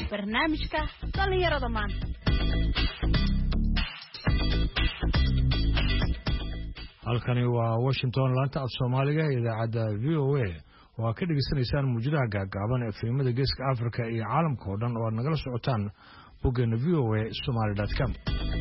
barnaamijka dhalinyarada maanta. halkani waa Washington laanta af Soomaaliga idaacada VOA oo aad ka dhageysanaysaan muujadaha gaagaaban ee filimada Geeska Afrika iyo caalamka oo dhan oo aad nagala socotaan boggeena voasomali.com.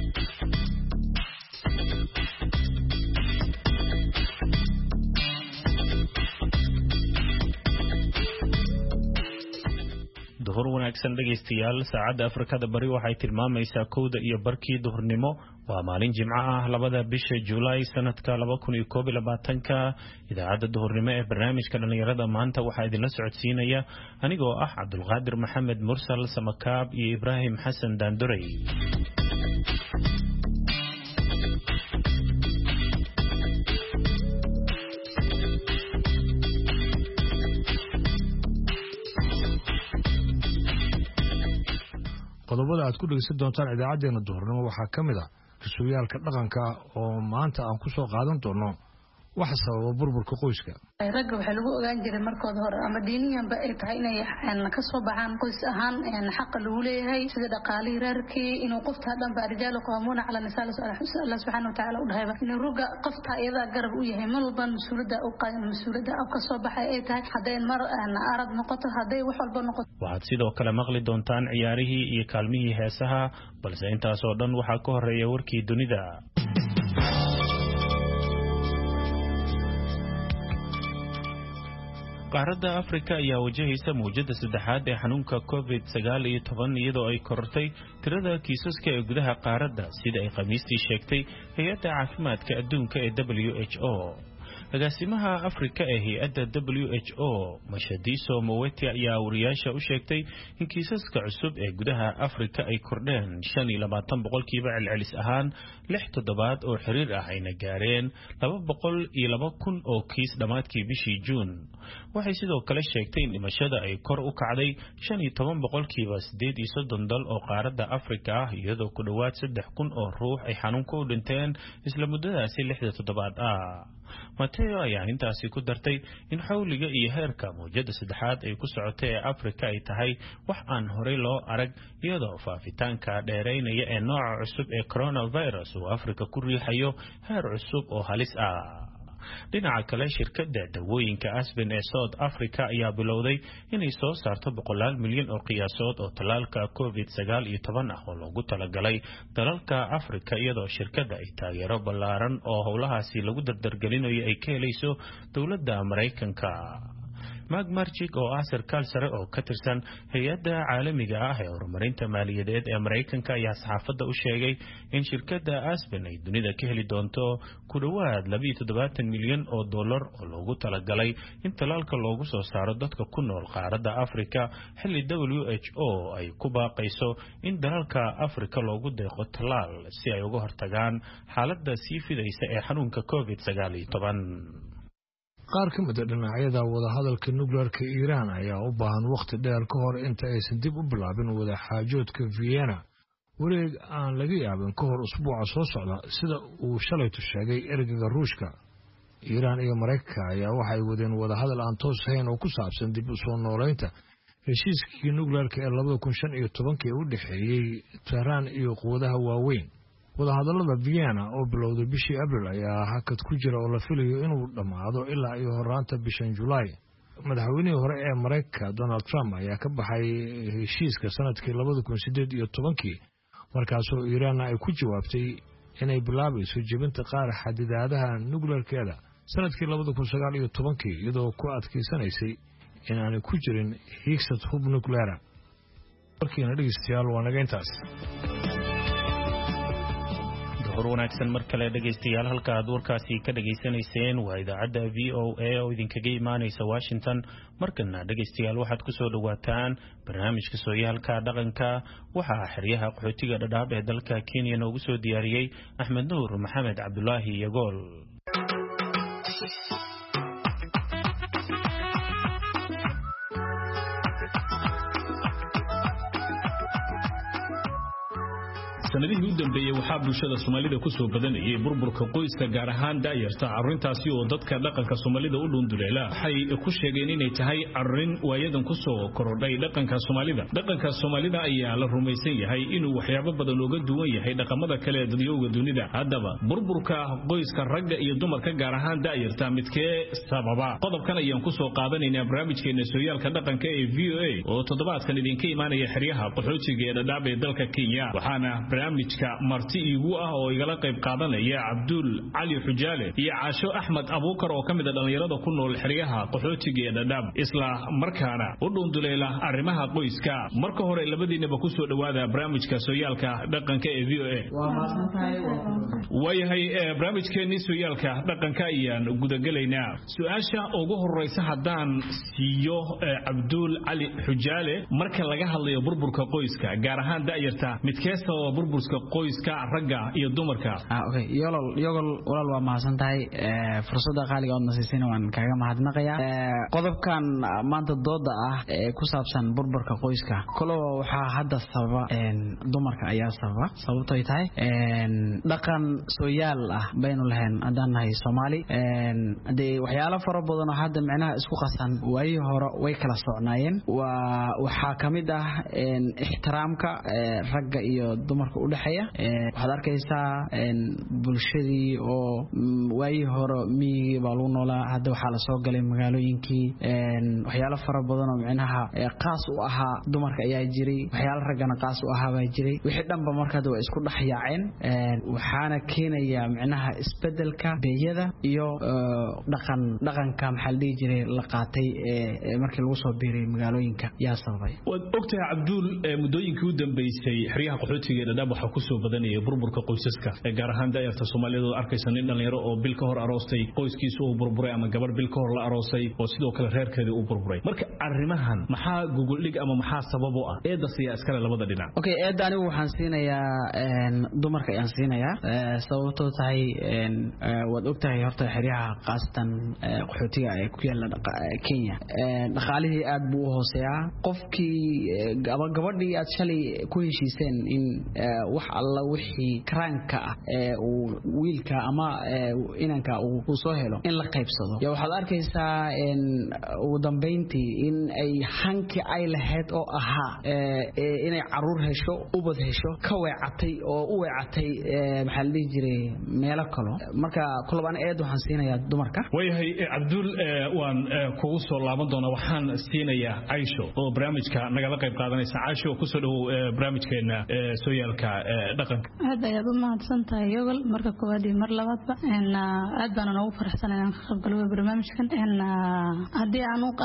duhur wanaagsan dhageystayaal saacada Afrikada bari waxay tilmaamaysaa 1:00 iyo barkii duhurnimo waa maalin jimco ah 2 bisha July sanadka 2021 idaacada duhurnimo ee barnaamijka dhalinyarada maanta waxa idin la socodsiinaya anigoo ah Cabdulqaadir Maxamed Mursal Samakaab iyo Ibrahim Xasan Daanduray. qodobada aad ku dhageysan doontaan idaacadeena duhurnimo waxaa ka mid ah rasuuliyaalka dhaqanka oo maanta aan ku soo qaadan doono waxa sababa burburka qoyska. ragga waxa lagu ogaan jiray markooda hore ama diiniyanba ay tahay inay ka soo baxaan qoys ahaan xaq lagu leeyahay sida dhaqaalihi reerkii inuu qofta dhanba rijaal qaamuuna ala nisaa Allah subhanahu wa ta'ala u dhahay inuu ruga qofta iyada garab u yahay malba mas'uuliyadda oo ka soo baxay ay tahay haday mar arad noqoto haday wax walba noqoto. waxaad sidoo kale maqli doontaan ciyaarihii iyo kaalmihii heesaha balse intaas oo dhan waxa ka horeeya warkii dunida. qaaradda Afrika ayaa wajahaysa muujada saddexaad ee xanuunka COVID-19 iyadoo ay korortay tirada kiisaska ee gudaha qaaradda sida ay Khamiistii sheegtay hay'adda caafimaadka adduunka ee WHO. agaasimaha Afrika ee hay'adda WHO Mashadiso Moeti ayaa wariyaasha u sheegtay in kiisaska cusub ee gudaha Afrika ay kordheen 25% celcelis ahaan 6 toddobaad oo xiriir ah ayna gaareen 202,000 oo kiis dhamaadkii bishii Juun. waxay sidoo kale sheegtay in dhimashada ay kor u kacday 15% 38 dal oo qaaradda Afrika ah iyadoo ku dhawaad 3,000 oo ruux ay xanuunka u dhinteen isla muddadaasi 6 toddobaad ah. Mateo ayaa intaasi ku dartay in xawliga iyo heerka muujada saddexaad ay ku socotay ee Afrika ay tahay wax aan horey loo arag iyadoo faafitaanka dheereynaya ee nooca cusub ee coronavirus uu Afrika ku riixayo heer cusub oo halis ah. dhinaca kale shirkadda dawooyinka Aspen ee South Africa ayaa bilowday inay soo saarto 100 milyan oo qiyaasood oo talaalka COVID-19 ah oo loogu talagalay dalalka Afrika iyadoo shirkadda ay taageero ballaaran oo howlahaasi lagu dardargelinayo ay ka helayso dowladda Mareykanka. Mark Marchik oo ah sarkaal sare oo ka tirsan hay'adda caalamiga ah ee horumarinta maaliyadeed ee Mareykanka ayaa saxaafadda u sheegay in shirkadda Aspen ay dunida ka heli doonto ku dhawaad 27 milyan oo dollar oo loogu talagalay in talaalka loogu soo saaro dadka ku nool qaaradda Afrika xilli WHO ay ku baaqayso in dalalka Afrika loogu deeqo talaal si ay uga hortagaan xaaladda sii fidaysa ee xanuunka COVID-19. qaar ka mid ah dhinacyada wadahadalka nukleerka Iran ayaa u baahan waqti dheer ka hor inta aysan dib u bilaabin wada xaajoodka Vienna wareeg aan laga yaabin ka hor usbuuca soo socda sida uu shalaytu sheegay ergeyga Ruushka. Iran iyo Mareykanka ayaa waxay wadeen wadahadal aan toos ahayn oo ku saabsan dib u soo nooleynta heshiiskii nukleerka ee 2015 ee u dhaxeeyay Tehran iyo quwadaha waaweyn. wadahadallada Vienna oo bilowday bishii Abriil ayaa hakad ku jira oo la filayo inuu dhamaado ilaa iyo horaanta bishan July. madaxweynihii hore ee Mareykanka Donald Trump ayaa ka baxay heshiiska sanadkii 2018 markaasoo Iran ay ku jawaabtay inay bilaabayso jebinta qaar xadidaadaha nukleerkeeda sanadkii 2019 iyadoo ku adkeysanaysay inaanay ku jirin hiigsad hub nukleera. warkiina dhegeystayaal waa naga intaas. wanaagsan mar kale dhageystayaal halka aad warkaasi ka dhageysanayseen waa idaacada VOA oo idinkaga imaanaysa Washington. markana dhageystayaal waxaad ku soo dhawaataan barnaamijka sooyaalka dhaqanka waxa xiriyaha qaxootiga Dadaab ee dalka Kenya noogu soo diyaariyay Axmed Nuur Maxamed Cabdullaahi Yagool. sanadihii u dambeeyay waxaa bulshada Soomaalida ku soo badanayay burburka qoyska gaar ahaan daayarta arrintaasi oo dadka dhaqanka Soomaalida u dhunduleela waxay ku sheegeen inay tahay arrin waayadan ku soo korodhay dhaqanka Soomaalida ayaa la rumaysan yahay inuu waxyaabo badan uga duwan yahay dhaqamada kale ee dadweynaha dunida haddaba burburka qoyska ragga iyo dumarka gaar ahaan daayarta midkee sababa qodobkan ayaan ku soo qaadanaynaa barnaamijkeena sooyaalka dhaqanka ee VOA oo toddobaadkan idinka imaanaya xiriyaha qaxootiga ee Dadaab ee dalka Kenya waxaana barnaamijka marti igu ah oo igala qayb qaadanaya Abdul Ali Xujaale iyo Caasho Ahmed Abuukar oo kamid ah dhalinyarada ku nool xiriyaha qaxootiga ee Dadaab isla markaana u dhunduleela arrimaha qoyska marka hore labadiinaba ku soo dhawaada barnaamijka sooyaalka dhaqanka ee VOA wayahay barnaamijkeena sooyaalka dhaqanka ayaan gudagalaynaa su'aasha ugu horeysa hadaan siiyo Abdul Ali Xujaale marka laga hadlayo burburka qoyska gaar ahaan daayarta midkeesa oo burburka qoyska ragga iyo dumarka okay yogol walaal waa mahadsantahay fursada qaaliga oo nasiisina waan kaaga mahadnaqayaa qodobkan maanta dooda ah ee ku saabsan burburka qoyska kolo waxa hadda sababa dumarka ayaa sababtoo ay tahay dhaqan sooyaal ah baynu lahayn hadaan nahay Soomaali hadee waxyaalo fara badan oo hadda macnaha isku qasan way hore way kala socnaayeen waxa kamid ah ixtiraamka ragga iyo dumarka u dhaxeeya waxaad arkaysaa bulshadii oo way hore miyiga baa lagu noolaa hadda waxa la soo galay magaalooyinkii waxyaalo fara badan oo macnaha qaas u ahaa dumarka ayaa jiray waxyaalo raggana qaas u ahaa baa jiray wixii dhanba markaa way isku dhaxyaaceen waxaana keenaya macnaha isbedelka beeyada iyo dhaqanka maxaa la jiray la qaatay markii lagu soo biiray magaalooyinka yaa sababay ogtahay Abdul mudooyinkii u dambeysay xiriyaha qaxootiga ee Dadaab waxa ku soo badanayay burburka qoysaska gaar ahaan daayarta Soomaaliyeed arkaysan in dhalinyaro oo bil ka hor aroostay qoyskiisu uu burburay ama gabar bil ka hor la aroosay oo sidoo kale reerkeedii uu burburay marka arrimahan maxaa Google dhig ama maxaa sabab u ah eedasiya iskala labada dhinac okay eed anigu waxaan siinayaa dumarka ayaan siinayaa sababtoo tahay wad ogtahay horta xiriyaha qaasatan qaxootiga ee ku yaala Kenya dhaqaalihii aad buu u hooseeyaa qofkii gabadhii aad shalay ku heshiiseen in wax alla wixii karaanka ah uu wiilka ama inanka uu soo helo in la qaybsado ya waxaad arkaysaa ugu dambeyntii in ay hanki ay lahayd oo ahaa inay caruur hesho ubad hesho ka weecatay oo u weecatay maxaa la jiray meelo kale marka kulabaan eed waxaan siinayaa dumarka wayahay Abdul waan kugu soo laaban doonaa waxaan siinayaa Aisho oo barnaamijka nagala qayb qaadanaysa Aisho ku soo dhaw barnaamijkeena sooyaalka dhaqanka aad ayaad u mahadsantahay yogol marka koowaad iyo mar labaadba aad baan ugu faraxsanahay in ka qayb galo barnaamijkan hadii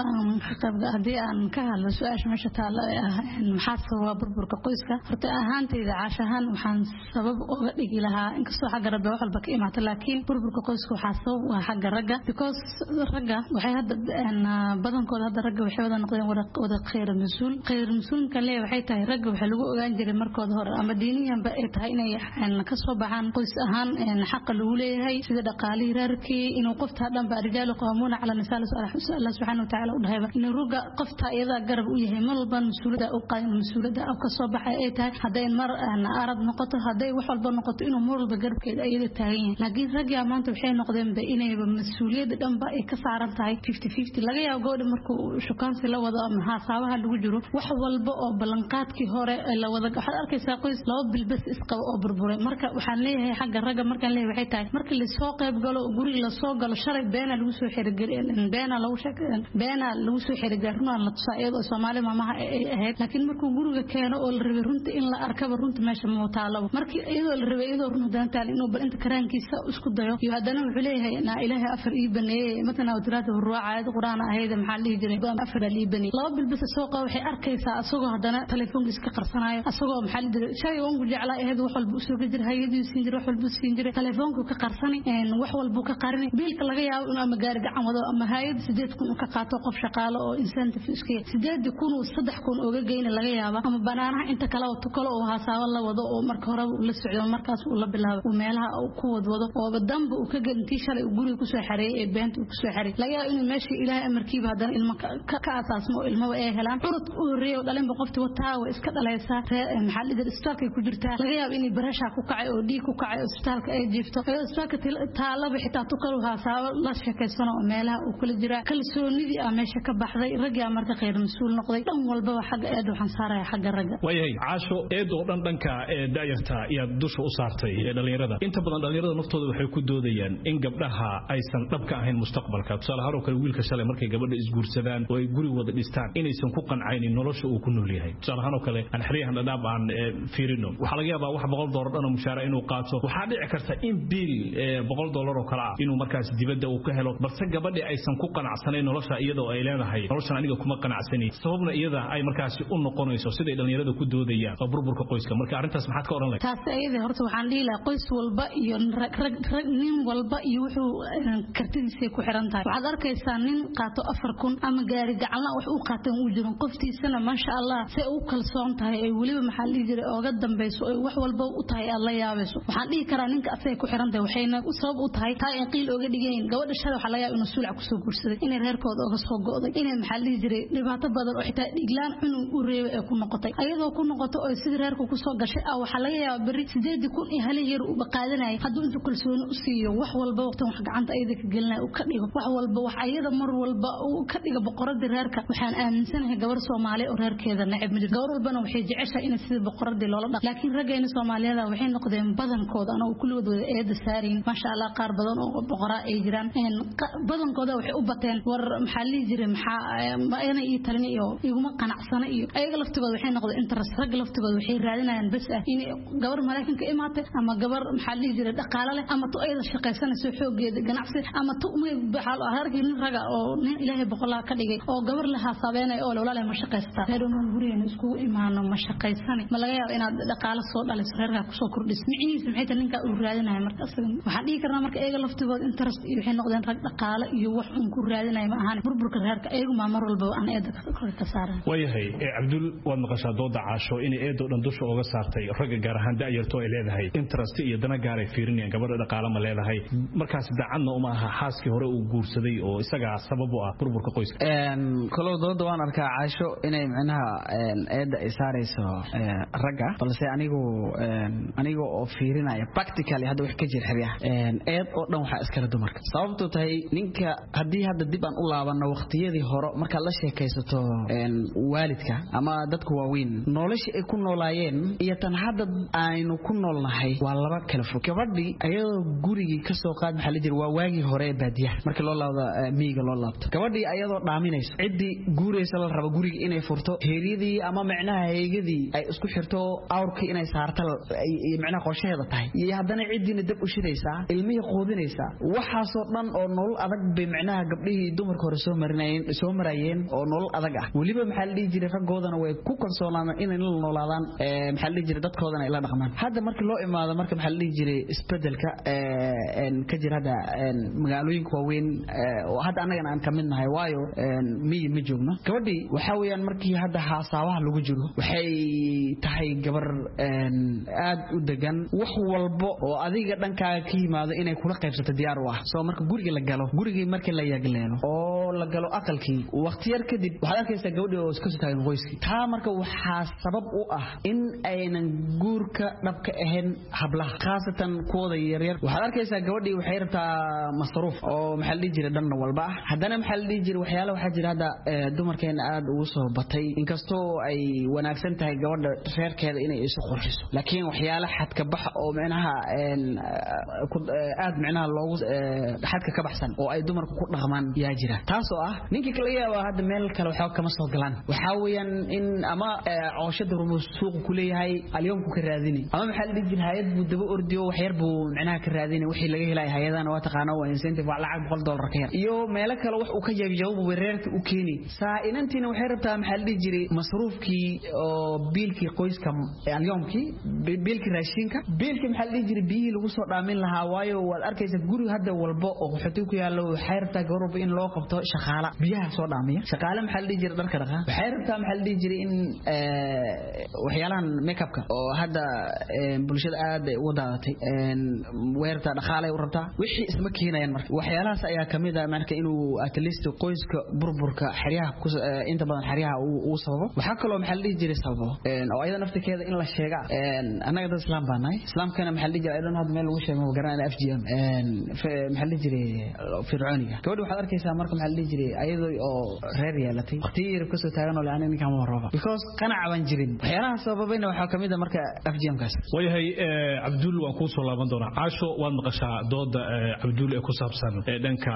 aan ka hadlo su'aasha meesha taala maxaa sababa burburka qoyska horta ahaantayda caashahan waxaan sabab uga dhigi lahaa inkastoo xagga rabbi wax walba ka imaata laakiin burburka qoyska waxaa sabab u ah xagga ragga because ragga waxay hadda badankooda hadda ragga waxay wada noqdeen wada khayr mas'uulka lee waxay tahay ragga waxa lagu ogaan jiray markooda hore ama diiniyanba ay tahay inay ka soo baxaan qoys ahaan xaq lagu leeyahay sida dhaqaalihii reerkii inuu qofta dhanba rijaalu qawmuna ala nisaa Allah subhanahu wa ta'ala u dhahay in ruga qofta iyada garab u yahay malba mas'uuliyadda oo ka soo baxay ay tahay haday mar arad noqoto haday wax walba noqoto inuu marwalba garabkeeda ayada taagan laakiin ragga maanta waxay noqdeen inay mas'uuliyadda dhanba ay ka saaran tahay 50-50 laga yaabo gabadha markuu shukaansi la wado ama haasabaha lagu jiro wax walba oo balanqaadkii hore la wada waxaad arkaysaa qoys laba bilbas isqaba oo burburay marka waxaan leeyahay xagga ragga markaan leeyahay waxay tahay markii la soo qayb galo guriga la soo galo shalay beena lagu soo xirigelin beena lagu soo xirigelin la tusaayado Soomaali maamaha ay ahayd laakiin markuu guriga keeno oo la rabay runta in la arkaba runta meesha ma taalo markii iyadoo la rabay iyadoo runta daantaal inuu bal inta karaankiisa isku dayo iyo hadana wuxuu leeyahay na ilaahay afar ii baneeyay matana wadraad ruucaayad quraan ahayd maxaa la jiray afar ii baneeyay laba bilbas soo qaa waxay arkaysaa asagoo hadana telefoonka iska qarsanayo asagoo maxaa la jiray shay oo ugu jeclaa ahayd wax walba soo gajir hay'adii siin jiray wax walba siin jiray telefoonka ka qarsani wax walba ka qarini biilka laga yaabo in ama gaari gacan wado ama hay'ad 8,000 ka qaato qof shaqaale oo incentive iska 8,000 3,000 uga geeyna laga yaabo ama banaanaha inta kala oo tukalo oo haasaabo la wado oo marka hore la socdo markaas uu la bilaabo meelaha uu ku wado oo damba uu ka gantii shalay guriga ku soo xareeyay ee beenta uu ku soo xareeyay laga yaabo in meeshii ilaahay amarkiiba hadana ilmo ka asaasmo ilmo ay helaan urud u horeeyo dhalinba qofti wataa way iska dhalaysaa maxaa la isbitaalka ku jirtaa laga yaabo in barasha ku kacay oo dhiig ku kacay isbitaalka ay jiifto isbitaalka taalaba xitaa tukal haasaabo la sheekaysano meelaha uu kala jira kalsoonidii ah meesha ka baxday ragga marka khayr mas'uul noqday dhan walba xagga eed waxaan saaraya xagga ragga wayay caasho eed oo dhanka daayarta iyo dusha u saartay dhalinyarada inta badan dhalinyarada naftooda waxay ku doodayaan in gabdhaha aysan dhabka ahayn mustaqbalka tusaale kale wiilka shalay markay gabadha isguursadaan oo ay guri wada dhistaan inaysan ku qancaynin nolosha uu ku nool yahay tusaale kale aan xiriyahan dhadhaab aan fiirino waxa laga yaabaa wax $100 dhan mushaara inuu qaato waxa dhici karta in biil $100 oo kala inuu markaas dibadda uu ka helo balse gabadha aysan ku qanacsanayn nolosha iyadoo ay leedahay noloshan aniga kuma qanacsani sababna iyada ay markaas u noqonayso siday dhalinyarada ku doodayaan oo burburka qoyska marka arintaas maxaad ka oran lahayd taas ayada horta waxaan dhihi lahaa qoys walba iyo rag nin walba iyo wuxuu kartidiisa ku xiran tahay waxaad arkaysaa nin qaato 4,000 ama gaari gacan wax uu qaateen uu jiro qoftiisana ma sha Allah si uu kalsoon tahay ay waliba maxaa la jiray ooga dambayso ay wax walba u tahay alla yaabayso waxaan dhihi karaa ninka asay ku xiran tahay waxayna u sabab u tahay taa in qiil ooga dhigeen gabadha shada waxa laga yaabaa inuu suulac ku soo guursaday inay reerkooda ooga soo go'day inay maxaa la jiray dhibaato badan oo xitaa dhiglaan cunug u reebay ay ku noqotay ayadoo ku noqoto oo sidii reerku ku soo gashay waxa laga yaabaa bari 8,000 iyo hal yar u baqaadanay hadduu inta kalsooni u siiyo wax walba waqtan wax gacanta ayada ka gelinay u ka dhigo wax walba wax ayada mar walba uu ka dhigo boqorada reerka waxaan aaminsanahay gabar Soomaali oo reerkeeda nacib ma jiro gabar walbana waxay jeceshahay in sida boqorada loola dhaqo laakiin ragayna Soomaaliyada waxay noqdeen badankooda ana uu kulligood eeda saareen ma sha Allah qaar badan oo boqora ay jiraan badankooda waxay u bateen war maxaa la jiray maxaa ayna ii talin iyo iguma qanacsana iyo ayaga laftigooda waxay noqdeen interest rag laftigooda waxay raadinayaan bas in gabar Mareykanka imaatay ama gabar maxaa la jiray dhaqaale leh ama tu ayada shaqaysanayso xoogeeda ganacsi ama tu baxal hargin raga oo nin Ilaahay boqolaa ka dhigay oo gabar la haasabeenay oo loola ma shaqaysta reerun guriga isku imaano ma shaqaysanay ma laga yaabo inaad dhaqaale soo dhaliso reerka ku soo kordhiso micnihiisa maxay tahay ninka uu raadinayo marka waxaan dhigi karnaa marka ayaga laftigooda interest iyo waxay noqdeen rag dhaqaale iyo wax uu ku raadinayo ma ahan burburka reerka ayagu ma mar walba aan eeda ka saaran wayahay Abdul waad maqashaa dooda caasho in eedo dhan dusha uga saartay ragga gaar ahaan daayarto ay leedahay interest iyo dana gaar ay fiirinayaan gabadha dhaqaale ma leedahay markaas daacadna uma aha xaaskii hore uu guursaday oo isaga sabab u ah burburka qoyska kalow dooda waan arkaa caasho inay macnaha eeda ay saarayso ragga balse anigu oo fiirinaya practically hadda wax ka jira xiriyaha eed oo dhan waxa iskala dumarka sababtoo tahay ninka hadii hadda dib aan u laabano waqtiyadii hore marka la sheekaysato waalidka ama dadku waaweyn nolosha ay ku noolaayeen iyo tan hadda aynu ku noolnahay waa laba kala fog gabadhii ayadoo gurigii ka soo qaad maxaa la jira waa waagii hore ee baadiyaha marka loo laabdo miyiga loo laabto gabadhii ayadoo dhaaminayso cidii guuraysa la rabo guriga inay furto heeriyadii ama macnaha heegadii ay isku xirto awrkii inay saarto macnaha qorshaheeda tahay iyo haddana cidiina dab u shidaysaa ilmihii qoodinaysaa waxaasoo dhan oo nolol adag bay macnaha gabdhihii dumarka hore soo marayeen oo nolol adag ah weliba maxaa la dhihi jiray raggoodana way ku kalsoonaadaan inay la noolaadaan maxaa la dhihi jiray dadkoodana ay la dhaqmaan hadda markii loo imaado marka maxaa la dhihi jiray isbedelka ka jira hadda magaalooyinka waaweyn oo hadda annagana aan ka mid nahay waayo miyi ma joogno gabadhii waxaa weeyaan markii hadda haasaabaha lagu jiro waxay tahay gabar aad u degan wax walba oo adiga dhankaaga ka yimaado inay kula qaybsato diyaar u ah soo marka gurigii markii la yagleelo oo la galo aqalkii waqti yar kadib waxaad arkaysaa gabadhii oo iska soo taagan qoyskii taa marka waxaa sabab u ah in aynan guurka dhabka ahayn hablaha khaasatan kuwooda yaryar waxaad arkaysaa gabadhii waxay rabtaa masruuf oo maxaa la dhihi jiray dhanna walba ah haddana maxaa la dhihi jiray waxyaala waxaa jira hadda dumarkeena aad ugu soo batay inkastoo ay wanaagsan tahay gabadha reerkeeda inay isu qurxiso laakiin waxyaala xadka bax oo macnaha aad macnaha loogu xadka ka baxsan oo ay dumarku ku dhaqmaan yaa jira taasoo ah ninkii kala yaaba hadda meel kale waxa kama soo galaan waxa weeyaan in ama cooshada rumus suuq ku leeyahay alyoomku ka raadini ama maxaa la dhihi jiray hay'ad buu daba ordiyo wax yar buu macnaha ka raadini wixii laga helay hay'adana waa taqaano waa incentive waa lacag $100 ka yar iyo meel kale wax uu ka jawaabo weerarka u keeni saainantiina waxay rabtaa maxaa la dhihi jiray masruufkii oo biilkii qoyska alyoomkii biilkii raashinka biilkii maxaa la dhihi jiray biyi lagu soo dhaamin lahaa waayo waad arkaysaa guri hadda walba oo qaxootiga ku yaalo waxay rabtaa gabar walba in loo qabto shaqaale biyaha soo dhaamiya shaqaale maxaa la dhihi jiray dharka dhaqa waxay rabtaa maxaa la dhihi jiray in waxyaalahan makeupka oo hadda bulshada aad u daadatay weerta dhaqaale u rabtaa wixii isma keenayaan marka waxyaalahaas ayaa kamid ah marka inuu at least qoyska burburka xariyaha inta badan xariyaha uu sababo waxa kale oo maxaa la dhihi jiray sababo oo ayada nafteeda in la la sheega anaga dad islaam baanay islaamkana maxalli jiray aydan had meel lagu sheego garanaa FGM maxalli jiray fircooniga gabadhu waxaad arkaysaa marka maxalli jiray ayadoo oo reer yeelatay waqtiga ka soo taagan oo aan ninka ma rabo because qanacaban jirin waxyaalaha sababayna waxa kamid ah marka FGM kaas wayahay Abdul waan ku soo laaban doonaa caasho waad maqashaa dooda Abdul ee ku saabsan dhanka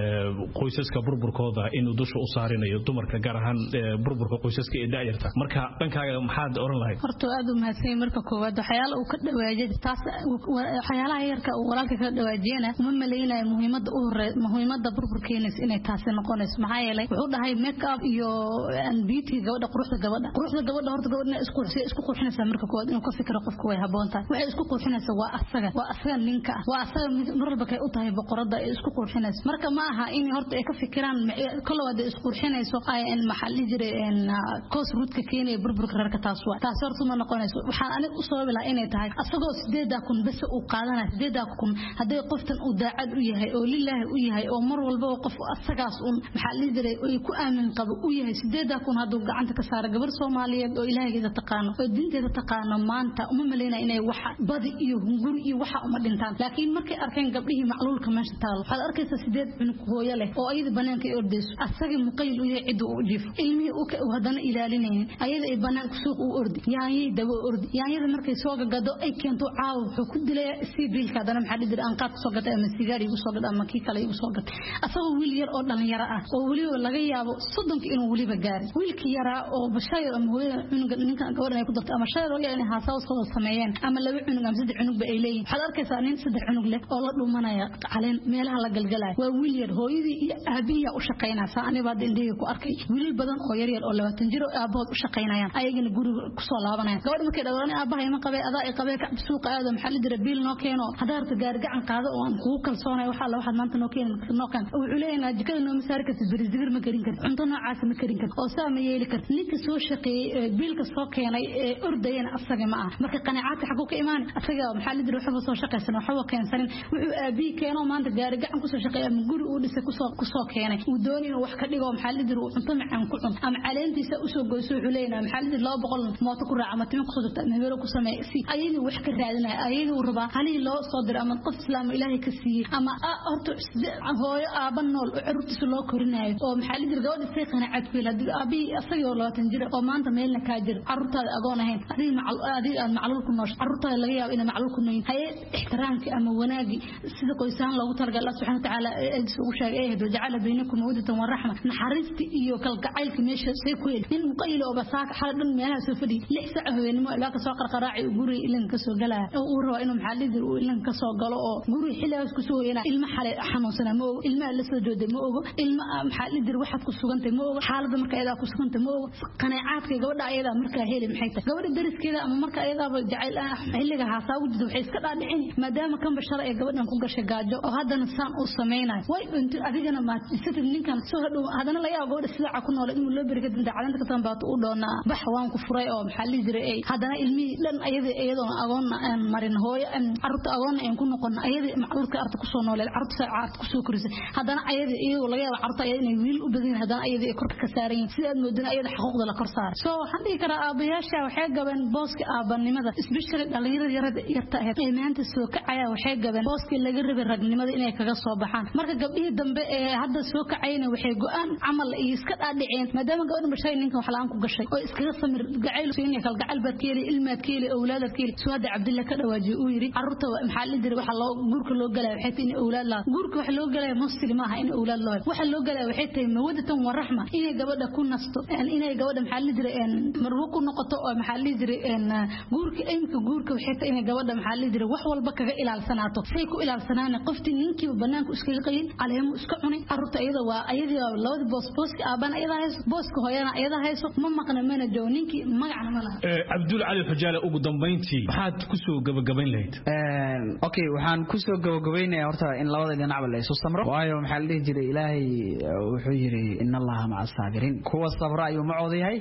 qoysaska burburkooda inuu dusha u saarinayo dumarka gaar ahaan burburka qoysaska ee daayarta marka dhankaaga maxaad oran lahayd horta aad u mahadsan marka koowaad waxyaalo uu ka dhawaajay taas waxyaalaha yarka uu walaalka ka dhawaajiyana ma maleeynaa muhiimadda burburkeena inay taas noqonayso maxaa yeelay wuxuu dhahay make up iyo beauty quruxda gabadha horta gabadha isku qurxinaysa marka koowaad inuu ka fikiro qofku way haboontaa waxay isku qurxinaysa waa asaga ninka waa asaga marba kay u tahay boqorada ay isku qurxinaysa marka ma aha in horta ay ka fikiraan kala wada isku qurxinayso ay maxalli jiray cost root-ka keenay burburka rarka taas horta ma noqonayso waxaan aniga u soo bilaa inay tahay asagoo 8,000 bas uu qaadana 8,000 haday qoftan uu daacad u yahay oo lilaahi u yahay oo mar walba qof asagaas maxalli jiray oo ku aamin qabo u yahay 8,000 haduu gacanta ka saar gabar Soomaaliyeed oo ilaahigeeda taqaano oo diinteeda taqaano maanta uma maleynaa inay wax badi iyo hunguri iyo waxa uma dhintaan laakiin markay arkeen gabdhihii macluulka meesha taal waxaad arkaysaa 8 cunug hooyo leh oo ayada banaanka ay ordayso asaga muqayl u yahay cid uu jiif ilmihi uu hadana ilaalinayeen ayada ay banaanka suuq u ordi yaayay dabo ordi yaayada markay soo gado ay keento caaw wuxuu ku dilay si biilka hadana maxaa dhigay aan qaad soo gaday ama sigaar igu soo gaday ama kii kale igu soo gaday asagoo wiil yar oo dhalinyaro ah oo waliba laga yaabo 30 inuu waliba gaari wiilkii yara oo bashayo ama hooyada cunuga ninka gabadha ay ku dartay ama shayro inay haasaw soo sameeyeen ama laba cunug ama 3 cunug ba ay leeyihiin waxaad arkaysaa nin 3 cunug leh oo la dhumanaya caleen meelaha la galgalay waa wiil yar hooyadii iyo aabiya u shaqeynaysa aniga indhayga ku arkay wiil badan oo yar oo 20 jir oo aabood u shaqeynayaan ayagana guriga ku soo laabanayaan gabadh markay dhawaan aabahay ma qabay adaa ay qabay ka suuqa aado maxalli dira biil noo keeno hadaarta gaargacan qaado oo aan ku kalsoonay waxa la waxaad maanta noo keeno wuxuu leeyahay jikada noo masaari kartid bariisdigir ma karin kartid cunto noocaas ma karin kartid oo saama yeeli kartid ninka soo shaqeeyay biilka soo keenay ee ordayana asaga ma ah marka qanaacad xaqu ka imaan asaga maxalli dira waxa soo shaqeysan waxa keensan wuxuu aabi keeno maanta gaargacan ku soo shaqeeyay ama guri uu dhisay ku soo keenay uu doonay wax ka dhigo maxalli dira uu cunto macaan ku cun ama caleentiisa u soo goyso wuxuu leeyahay maxalli dira 200 mooto ku raaca matimo ku soo dagta meelo ku sameeyay si ayadu wax ka raadinay ayadu uu rabaa hali loo soo diray ama qof islaam ilaahay ka siiyay ama horta hooyo aaba nool oo urtiisa loo korinayo oo maxalli dira gabadha si qanaacad ku leeyahay abi asagoo 20 jir oo maanta meelna ka jir carruurtaada agoon ahayn adiga macluul ku noosh carruurtaada laga yaabo inay macluul ku nooyin hay ixtiraamka ama wanaagi sida qoysaan loogu talagalay Allah subhanahu wa ta'ala ee uu sheegay ee jacala baynakum mawaddatan wa rahma naxariisti iyo kalgacaylka meesha say ku yeel in muqayl oo basaaq xal dhan meelaha soo fadhi 6 saac haweenimo ilaa ka soo qarqaraaci guri ilan ka soo galaa oo rabo inuu maxalli dir uu ilan ka soo galo oo guri xilaas ku soo yeena ilma xalay xanuunsana ma ogo ilma la soo jooday ma ogo ilma maxalli dir waxad ku sugantay ma ogo xaaladda marka ayada ku sugantay ma ogo qanaacadka gabadha ayada marka heli maxay tahay gabadha dariskeeda ama marka ayada jacayl xilliga haasaa wajid waxay iska dhaadhicin maadaama kan bashara ay gabadhan ku gashay gaajo oo haddana saan uu sameeyay way inta adigana ma sidii ninkan soo hadhow hadana la yaabo gabadha sida ku nool inuu loo bariga dinta calanta ka tanbaato u doona bax waan ku furay oo maxalli jiray ay hadana ilmii dhan ayadoo agoon aan marin hooyo carruurta agoon aan ku noqon ayada macluulka arta ku soo noolay carruurta saacad ku soo korisay hadana iyadoo laga yaabo carruurta inay wiil u badan hadana ayada ay korka ka saareen sida moodin ayada xuquuqda la kor saar soo waxaan dhigi karaa aabayaasha waxay gaban booska aabanimada especially dhalinyarada yarta ah ee maanta soo kacaya waxay gaban booska laga rabay ragnimada inay kaga soo baxaan marka gabdhihii dambe ee hadda soo kacayna waxay go'aan amal ay iska dhaadhiceen maadaama gabadhan bashay ninka wax la'aan ku gashay oo iskaga samir gacayl siinay kal gacal badkeeli ilmaadkeeli awlaadkeeli suwada Cabdilla ka dhawaaji uu yiri carruurta maxalli dir waxa loo guurka loo galay waxay tahay in awlaad la guurka waxa loo galay muslim ah in awlaad loo waxa loo galay waxay tahay mawadatan wa rahma inay gabadha ku nasto inay gabadha maxalli dir marwo ku noqoto oo maxalli dir guurka aynka guurka waxay tahay inay gabadha maxalli dir wax walba kaga ilaalsanaato say ku ilaalsanaan qoftii ninkii banaanka iskaga qayin caleemo iska cunay carruurta ayada labada booska aaban ayada hayso booska hooyana ayada hayso ma maqna mana joo ninkii magacna ma laha Abdul Ali Xujaale ugu dambeyntii maxaad ku soo gabagabayn lahayd okay waxaan ku soo gabagabaynayaa horta in labada dhinac la isku samro waayo maxaa la dhihi jiray ilaahay wuxuu yiri inna allaha ma'a sabirin kuwa sabra ayuu macooda yahay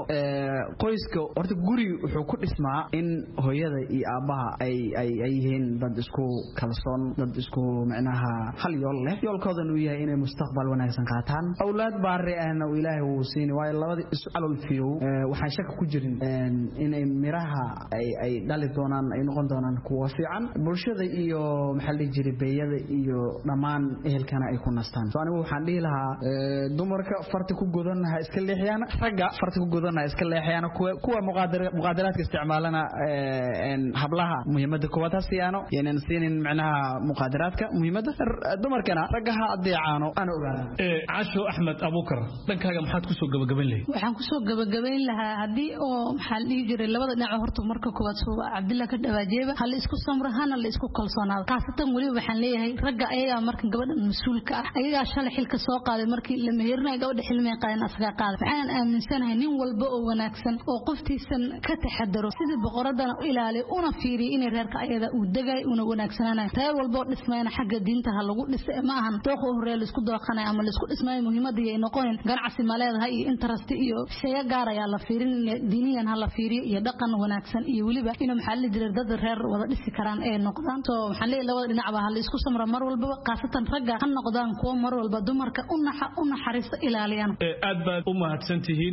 qoyska horta guri wuxuu ku dhismaa in hooyada iyo aabaha ay yihiin dad isku kalsoon dad isku macnaha hal yool leh yoolkoodan uu yahay inay mustaqbal wanaagsan qaataan awlaad baari ahna ilaahay uu siin waayo labada isu calol fiyo waxaan shaka ku jirin inay miraha ay dhali doonaan ay noqon doonaan kuwa fiican bulshada iyo maxaa la jiray beeyada iyo dhamaan ehelkana ay ku nastaan soo anigu waxaan dhihi lahaa dumarka farta ku godan ha iska leexiyaan ragga farta ku godan ha iska leexiyaan kuwa muqaadaraadka isticmaalana hablaha muhiimada koowaad ha siyaano yeenan siinin macnaha muqaadaraadka muhiimada dumarkana ragga ha adeecaano ana ogaana Casho Ahmed Abukar dhankaaga maxaad ku soo gabagabayn lahayd waxaan ku soo gabagabayn lahaa hadii oo maxaa la jiray labada dhinac horta marka koowaad soo Cabdillah ka dhawaajeeba hal isku samrahana la isku kalsoonaado qaasatan wali waxaan leeyahay ragga ayaga marka gabadha mas'uulka ah ayaga shalay xilka soo qaaday markii la mehernaay gabadha xilmay qaadan asaga qaaday waxaan aaminsanahay nin walba oo wanaagsan oo qoftiisan ka taxadaro sidii boqoradana u ilaaliyo una fiiriyo in reerka ayada uu dagay una wanaagsanaanayo reer walba oo dhismayna xagga diinta ha lagu dhisay ma ahan dooq oo reer isku dooqanay ama la isku dhismay muhiimada ay noqon ganacsi maleedahay iyo interest iyo shay gaar ah la fiirin diiniyan ha la fiiriyo iyo dhaqan wanaagsan iyo waliba in maxaa la jiray dad reer wada dhisi karaan ee noqdaan to waxaan leeyahay labada dhinacba ha la isku samro mar walba qaasatan ragga ha noqdaan kuwa mar walba dumarka u naxariisto ilaaliyaan aad baad u mahadsantihiin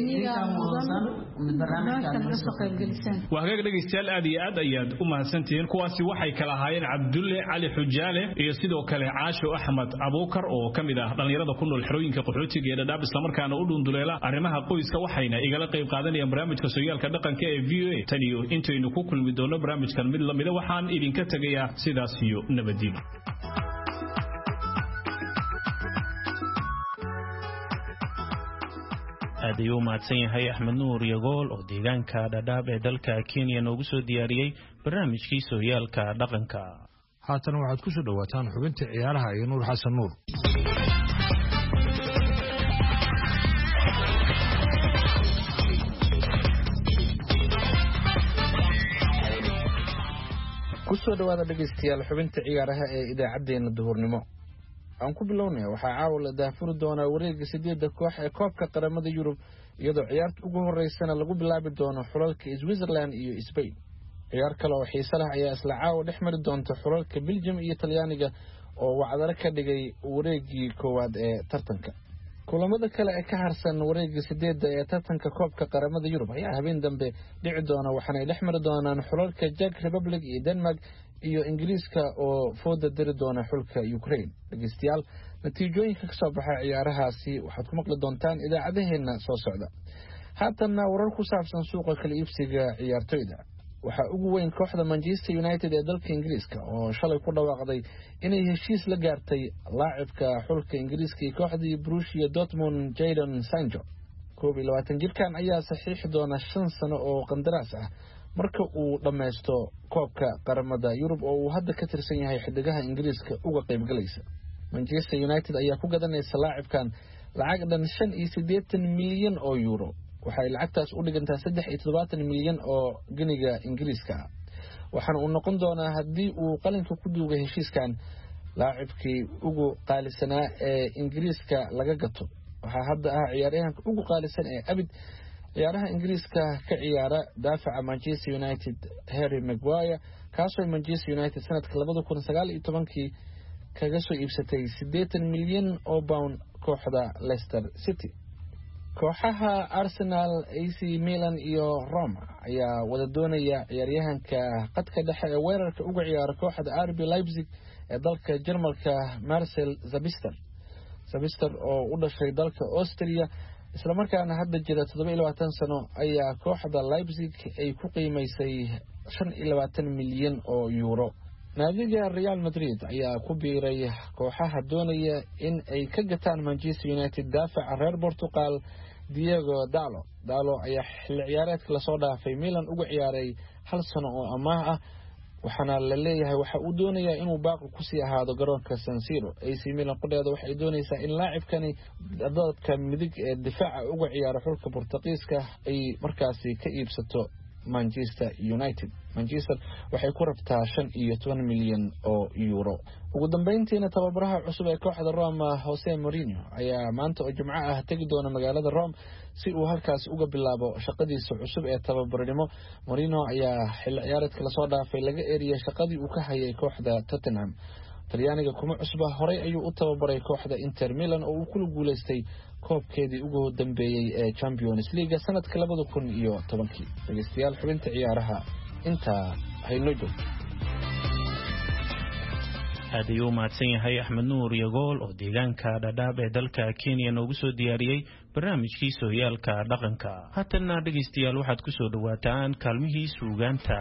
waa hagaag dhageystayaal aad iyo aad ayaad u mahadsantihiin kuwaasi waxay kala ahaayeen Cabdulle Cali Xujaale iyo sidoo kale Caasho Ahmed Abukar oo kamid ah dhalinyarada ku nool xerooyinka qaxootiga ee Dadaab isla markaana u dhunduleela arrimaha qoyska waxayna igala qayb qaadanayaan barnaamijka sooyaalka dhaqanka ee VOA tan iyo intaynu ku kulmi doono barnaamijkan mid lamid ah waxaan idinka tagayaa sidaas iyo nabadgelyo aad ayuu u mahadsan yahay Axmed Nuur Yagool oo deegaanka Dadaab ee dalka Kenya noogu soo diyaariyay barnaamijkii sooyaalka dhaqanka. haatan waxaad ku soo dhawaataan xubinta ciyaaraha iyo Nuur Xasan Nuur. kusoo dhawaada dhageystayaal xubinta ciyaaraha ee idaacadeena duhurnimo aan ku bilownay waxaa caawa la daafuri doonaa wareegga 8 koox ee koobka qaramada Yurub iyadoo ciyaarta ugu horeysana lagu bilaabi doono xulalka Switzerland iyo Spain ciyaar kale oo xiiso leh ayaa isla caawa dhex mari doonta xulalka Belgium iyo Talyaaniga oo wacdaro ka dhigay wareeggii koowaad ee tartanka kulamada kale ee ka harsan wareegga 8 ee tartanka koobka qaramada Yurub ayaa habeen dambe dhici doona waxaana dhex mari doonaan xulalka Czech Republic iyo Denmark iyo Ingiriiska oo fooda diri doona xulka Ukraine dhageystayaal natiijooyinka ka soo baxay ciyaarahaasi waxaad ku maqli doontaan idaacadaheena soo socda haatan warar ku saabsan suuqa kala iibsiga ciyaartoyda waxa ugu weyn kooxda Manchester United ee dalka Ingiriiska oo shalay ku dhawaaqday inay heshiis la gaartay laacibka xulka Ingiriiska ee kooxda Borussia Dortmund Jadon Sancho 22 jirkan ayaa saxiix doona 5 sano oo qandaraas ah marka uu dhameysto koobka qaramada Yurub oo uu hadda ka tirsan yahay xidigaha Ingiriiska uga qayb galaysa Manchester United ayaa ku gadanaysa laacibkan lacag dhan 85 milyan oo euro waxay lacagtaas u dhigantaa 73 milyan oo giniga Ingiriiska waxaana uu noqon doonaa hadii uu qalinka ku duugo heshiiskan laacibkii ugu qaalisanaa ee Ingiriiska laga gato waxa hadda ciyaaryahanka ugu qaalisan ee abid ciyaaraha Ingiriiska ka ciyaara daafaca Manchester United Harry Maguire kaasoo Manchester United sanadka 2019 kaga soo iibsatay 80 milyan oo pound kooxda Leicester City kooxaha Arsenal AC Milan iyo Roma ayaa wada doonaya ciyaaryahanka qadka dhexe ee weerarka uga ciyaara kooxda RB Leipzig ee dalka Jarmalka Marcel Sabitzer oo u dhashay dalka Austria isla markaana hadda jira 27 sano ayaa kooxda Leipzig ay ku qiimeysay 25 milyan oo euro naadiga Real Madrid ayaa ku biiray kooxaha doonaya in ay ka gataan Manchester United daafaca reer Portugal Diego Dalo ayaa xilli ciyaareedka la soo dhaafay Milan uga ciyaaray 1 sano oo amaah ah waxaana la leeyahay waxa uu doonayaa inuu baaqi ku sii ahaado garoonka San Siro AC Milan qodheeda waxay doonaysaa in laacibkani dadka midig ee difaaca uga ciyaara xulka Portugiiska ay markaasi ka iibsato Manchester United Manchester waxay ku rabtaa 15 milyan oo euro ugu dambeyntiina tababaraha cusub ee kooxda Roma Jose Mourinho ayaa maanta oo Jimco ah tagi doona magaalada Rome si uu halkaas uga bilaabo shaqadiisa cusub ee tababarnimo Mourinho ayaa xilli ciyaareedka la soo dhaafay laga eeriyay shaqadii uu ka hayay kooxda Tottenham talyaaniga kuma cusba horay ayuu u tababaray kooxda Inter Milan oo uu kula guuleystay koobkeedii ugu dambeeyay ee Champions League sanadka 2010. Dhageystayaal xubinta ciyaaraha inta hayno joogto. aad ayuu mahadsan yahay Axmed Nuur Yagool oo deegaanka Dadaab ee dalka Kenya noogu soo diyaariyay barnaamijkii sooyaalka dhaqanka. haddana dhageystayaal waxaad ku soo dhawaataan kaalmihii suugaanta.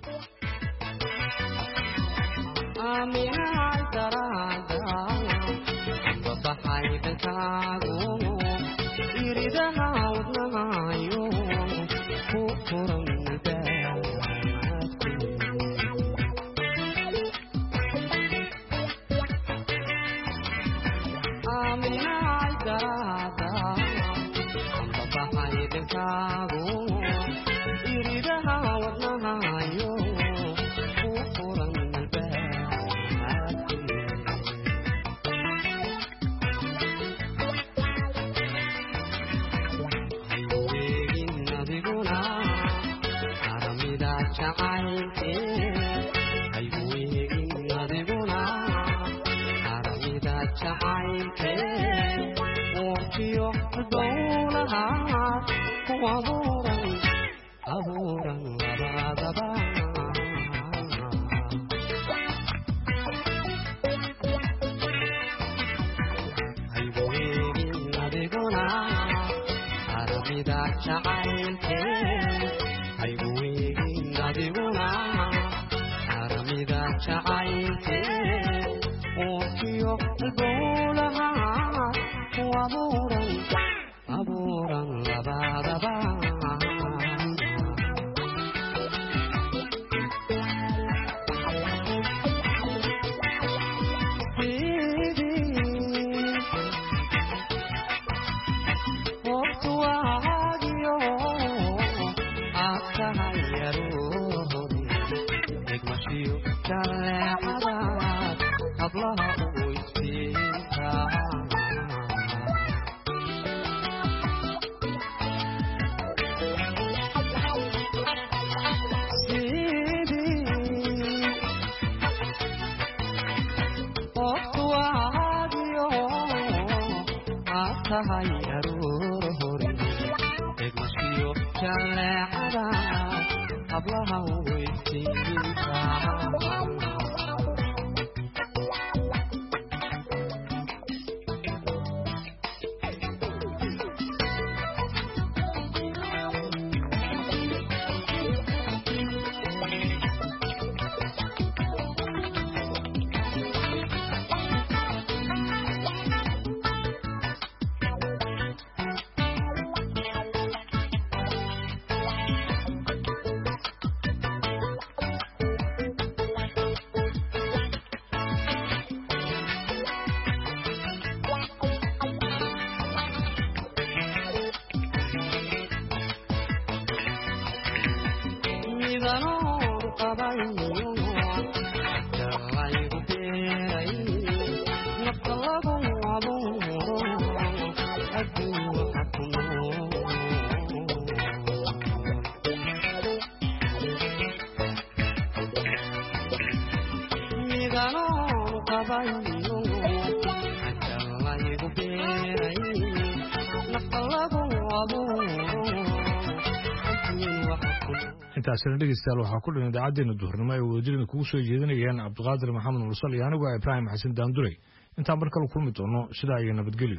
intaasina dhegeystayaal waxaa ku dhan idaacaddeena duhurnimo ay wadajirina kugu soo jeedinayaan Cabdiqaadir Maxamed Mursal iyo anigu Ibrahim Xasan Daandulay. intaan mar kale kulmi doono sidaa iyo nabadgelyo.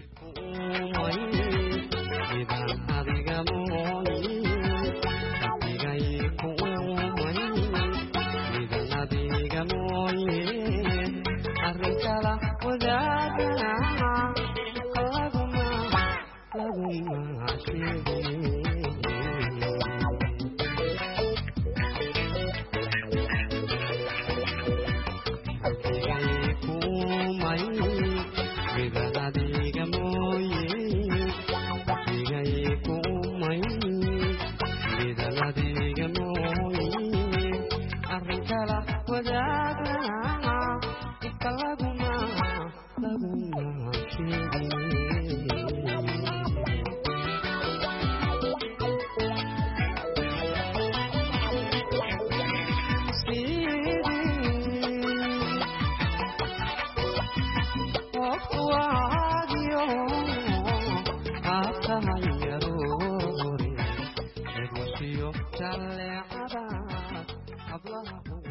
Wada